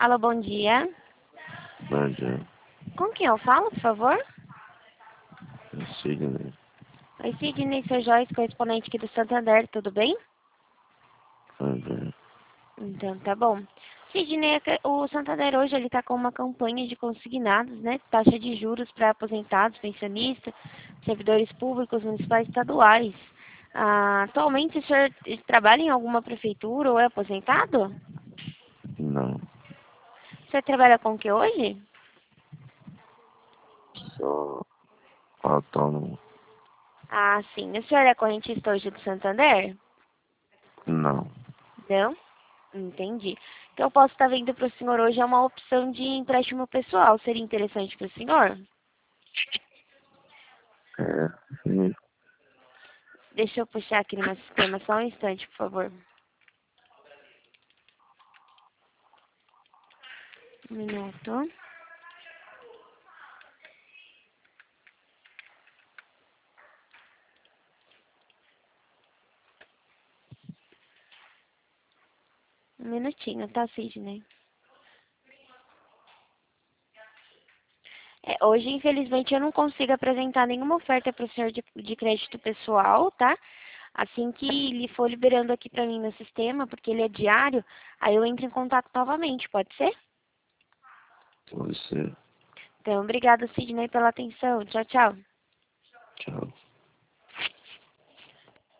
Alô, bom dia. Bom dia, Com quem eu falo, por favor? é Sidney. Oi, Sidney, sou Joyce, correspondente aqui do Santander, tudo bem? Bom dia. Então, tá bom. Sidney, o Santander hoje ele tá com uma campanha de consignados, né? Taxa de juros para aposentados, pensionistas, servidores públicos, municipais e estaduais. Atualmente, o senhor trabalha em alguma prefeitura ou é aposentado? Não, Você trabalha com o que hoje? sou autônomo. Ah, sim. O senhor é correntista hoje do Santander? Não, Não? Entendi. O que eu posso estar vendo para o senhor hoje é uma opção de empréstimo pessoal. Seria interessante para o senhor? é, sim, Deixa eu puxar aqui no meu sistema só um instante, por favor. Um minuto. Um minutinho, tá, Sidney? Hoje, infelizmente, eu não consigo apresentar nenhuma oferta para o senhor de crédito pessoal, tá? Assim que ele for liberando aqui para mim no sistema, porque ele é diário, aí eu entro em contato novamente, pode ser? você, Então, obrigada, Sidney, pela atenção. Tchau, tchau. tchau.